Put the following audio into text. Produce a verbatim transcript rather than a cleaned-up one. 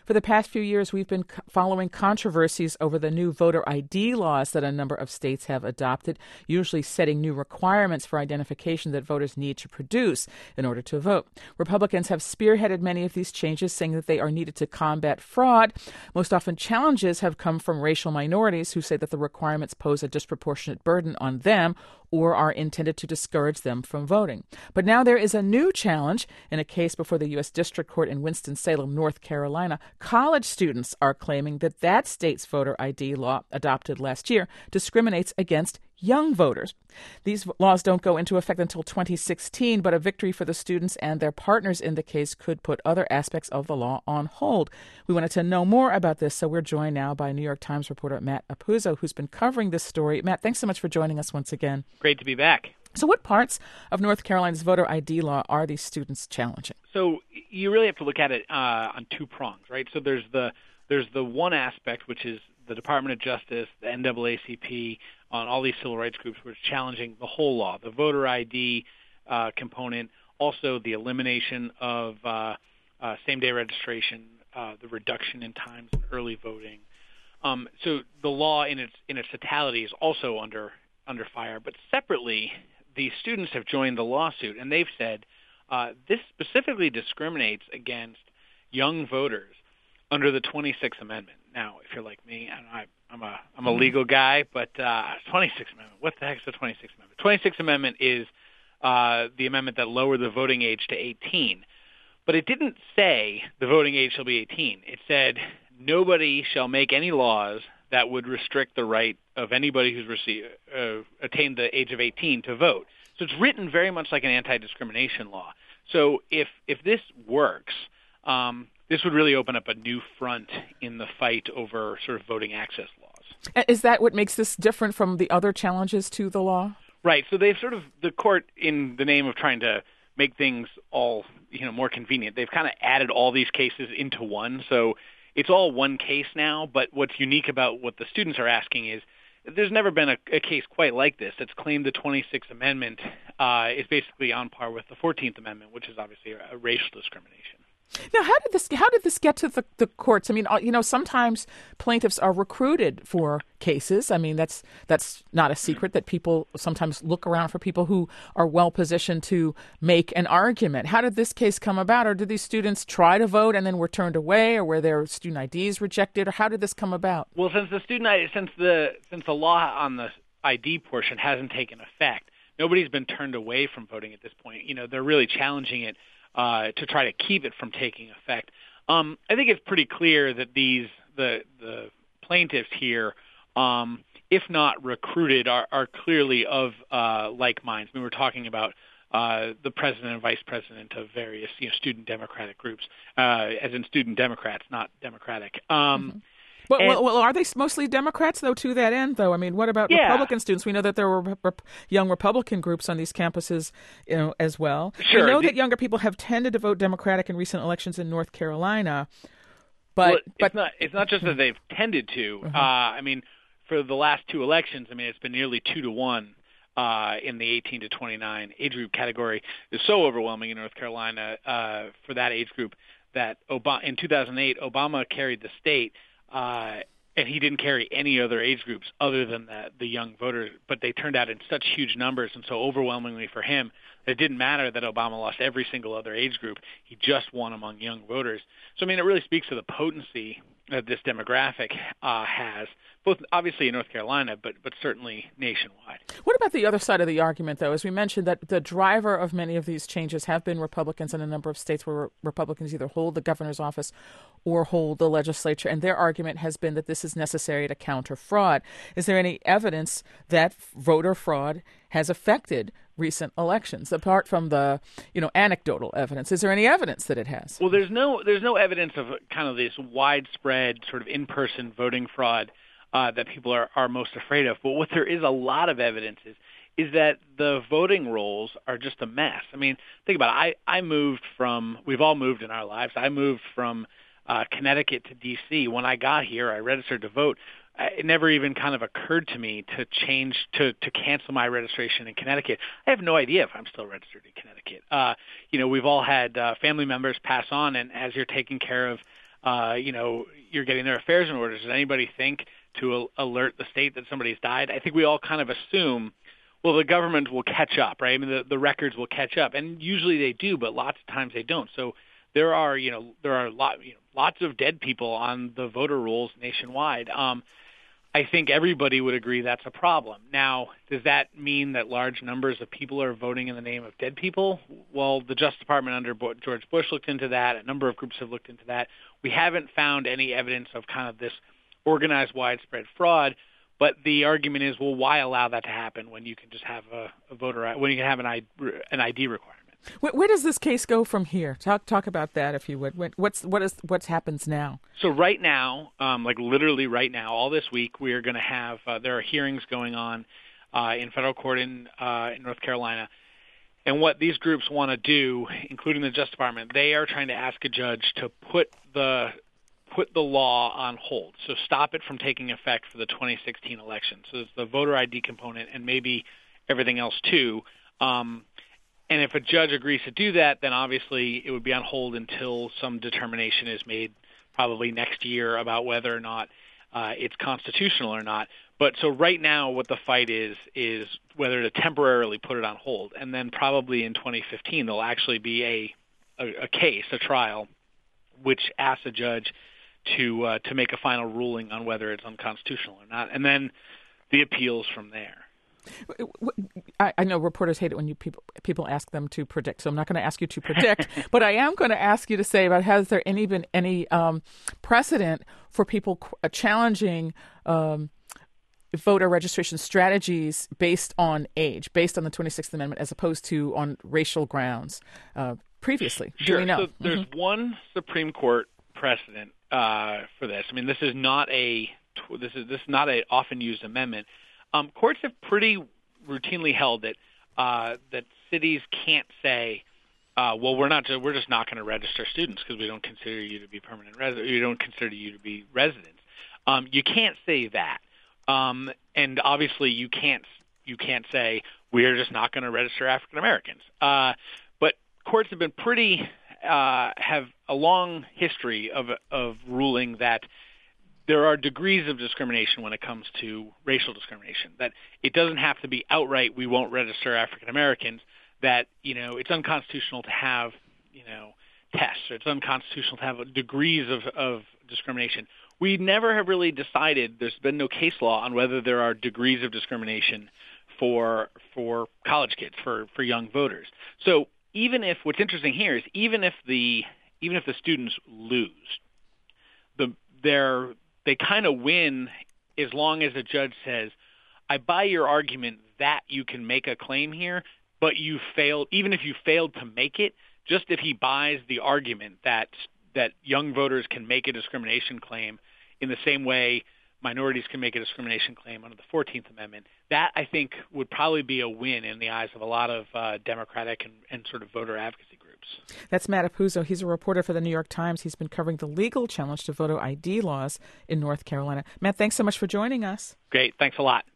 For the past few years, we've been following controversies over the new voter I D laws that a number of states have adopted, usually setting new requirements for identification that voters need to produce in order to vote. Republicans have spearheaded many of these changes, saying that they are needed to combat fraud. Most often, challenges have come from racial minorities who say that the requirements pose a disproportionate burden on them or are intended to discourage them from voting. But now there is a new challenge. In a case before the U S District Court in Winston-Salem, North Carolina, college students are claiming that that state's voter I D law, adopted last year, discriminates against young voters. These laws don't go into effect until twenty sixteen, but a victory for the students and their partners in the case could put other aspects of the law on hold. We wanted to know more about this, so we're joined now by New York Times reporter Matt Apuzzo, who's been covering this story. Matt, thanks so much for joining us once again. Great to be back. So what parts of North Carolina's voter I D law are these students challenging? So you really have to look at it uh, on two prongs, right? So there's the there's the one aspect, which is the Department of Justice, the N double A C P, on all these civil rights groups, which are challenging the whole law, the voter I D uh, component, also the elimination of uh, uh, same-day registration, uh, the reduction in times in early voting. Um, so the law in its in its totality is also under under fire. But separately, the students have joined the lawsuit, and they've said uh, this specifically discriminates against young voters under the twenty-sixth Amendment. Now, if you're like me, I, I'm a I'm a legal guy, but uh, twenty-sixth Amendment, what the heck is the twenty-sixth Amendment? twenty-sixth Amendment is uh, the amendment that lowered the voting age to eighteen. But it didn't say the voting age shall be eighteen. It said nobody shall make any laws that would restrict the right of anybody who's received, uh, attained the age of eighteen to vote. So it's written very much like an anti-discrimination law. So if if this works, um, this would really open up a new front in the fight over sort of voting access laws. Is that what makes this different from the other challenges to the law? Right. So they've sort of, the court, in the name of trying to make things all, you know, more convenient, they've kind of added all these cases into one. So it's all one case now, but what's unique about what the students are asking is there's never been a, a case quite like this that's claimed the twenty-sixth Amendment uh, is basically on par with the fourteenth Amendment, which is obviously a, a racial discrimination. Now, how did this how did this get to the, the courts? I mean, you know, sometimes plaintiffs are recruited for cases. I mean, that's that's not a secret that people sometimes look around for people who are well positioned to make an argument. How did this case come about? Or did these students try to vote and then were turned away, or were their student I Ds rejected? Or how did this come about? Well, since the student I D, since the since the law on the I D portion hasn't taken effect, nobody's been turned away from voting at this point. You know, they're really challenging it Uh, to try to keep it from taking effect. Um, I think it's pretty clear that these the the plaintiffs here, um, if not recruited, are, are clearly of uh, like minds. I mean, we're talking about uh, the president and vice president of various you know, student Democratic groups, uh, as in student Democrats, not Democratic. Um, mm-hmm. Well, and, well, well, are they mostly Democrats, though, to that end, though? I mean, what about yeah. Republican students? We know that there were rep- young Republican groups on these campuses, you know, as well. Sure. We know the, that younger people have tended to vote Democratic in recent elections in North Carolina. But, well, but it's not it's not just that they've tended to. Uh-huh. Uh, I mean, for the last two elections, I mean, it's been nearly two to one uh, in the eighteen to twenty-nine age group category. It's so overwhelming in North Carolina uh, for that age group that Obama, in two thousand eight, Obama carried the state. Uh, And he didn't carry any other age groups other than the, the young voters, but they turned out in such huge numbers and so overwhelmingly for him that it didn't matter that Obama lost every single other age group. He just won among young voters. So, I mean, it really speaks to the potency that this demographic uh, has, both obviously in North Carolina, but but certainly nationwide. What about the other side of the argument, though? As we mentioned, that the driver of many of these changes have been Republicans in a number of states where Republicans either hold the governor's office or hold the legislature, and their argument has been that this is necessary to counter fraud. Is there any evidence that voter fraud has affected recent elections, apart from the, you know, anecdotal evidence? Is there any evidence that it has? Well, there's no there's no evidence of kind of this widespread sort of in-person voting fraud uh, that people are, are most afraid of. But what there is a lot of evidence is is that the voting rolls are just a mess. I mean, think about it. I, I moved from, we've all moved in our lives. I moved from uh, Connecticut to D C. When I got here, I registered to vote. It never even kind of occurred to me to change, to, to cancel my registration in Connecticut. I have no idea if I'm still registered in Connecticut. Uh, you know, we've all had uh, family members pass on, and as you're taking care of uh, you know, you're getting their affairs in order. Does anybody think to alert the state that somebody's died? I think we all kind of assume, well, the government will catch up, right? I mean, the, the records will catch up, and usually they do, but lots of times they don't. So there are, you know, there are lot, you know, lots of dead people on the voter rolls nationwide. Um, I think everybody would agree that's a problem. Now, does that mean that large numbers of people are voting in the name of dead people? Well, the Justice Department under George Bush looked into that. A number of groups have looked into that. We haven't found any evidence of kind of this organized, widespread fraud. But the argument is, well, why allow that to happen when you can just have a, a voter, when you can have an I D, an I D requirement? Where, where does this case go from here? Talk talk about that, if you would. What's what is what happens now? So right now, um, like literally right now, all this week, we are going to have uh, there are hearings going on uh, in federal court in uh, in North Carolina, and what these groups want to do, including the Justice Department, they are trying to ask a judge to put the put the law on hold, so stop it from taking effect for the twenty sixteen election. So there's the voter I D component and maybe everything else too. Um, And if a judge agrees to do that, then obviously it would be on hold until some determination is made probably next year about whether or not uh, it's constitutional or not. But so right now what the fight is is whether to temporarily put it on hold. And then probably in twenty fifteen there'll actually be a, a, a case, a trial, which asks a judge to uh, to make a final ruling on whether it's unconstitutional or not. And then the appeals from there. I, I know reporters hate it when you people people ask them to predict, so I'm not going to ask you to predict, but I am going to ask you to say about has there any been any um, precedent for people uh, challenging um, voter registration strategies based on age, based on the twenty-sixth Amendment, as opposed to on racial grounds uh, previously? Sure. Do we know? So there's mm-hmm. one Supreme Court precedent uh, for this. I mean, this is not a this is this is not a often used amendment. Um, courts have pretty routinely held that uh, that cities can't say, uh, "Well, we're not. We're just not going to register students because we don't consider you to be permanent residents. We don't consider you to be residents." Um, you can't say that, um, and obviously you can't you can't say we're just not going to register African Americans. Uh, but courts have been pretty uh, have a long history of of ruling that there are degrees of discrimination when it comes to racial discrimination, that it doesn't have to be outright we won't register African Americans, that, you know, it's unconstitutional to have, you know, tests, or it's unconstitutional to have degrees of, of discrimination. We never have really decided, there's been no case law on whether there are degrees of discrimination for for college kids, for, for young voters. So even if, what's interesting here is even if the even if the students lose, the they're they kind of win as long as a judge says, I buy your argument that you can make a claim here, but you failed, even if you failed to make it, just if he buys the argument that that young voters can make a discrimination claim in the same way minorities can make a discrimination claim under the fourteenth Amendment, that I think would probably be a win in the eyes of a lot of uh, Democratic and, and sort of voter advocacy groups. That's Matt Apuzzo. He's a reporter for the New York Times. He's been covering the legal challenge to voter I D laws in North Carolina. Matt, thanks so much for joining us. Great. Thanks a lot.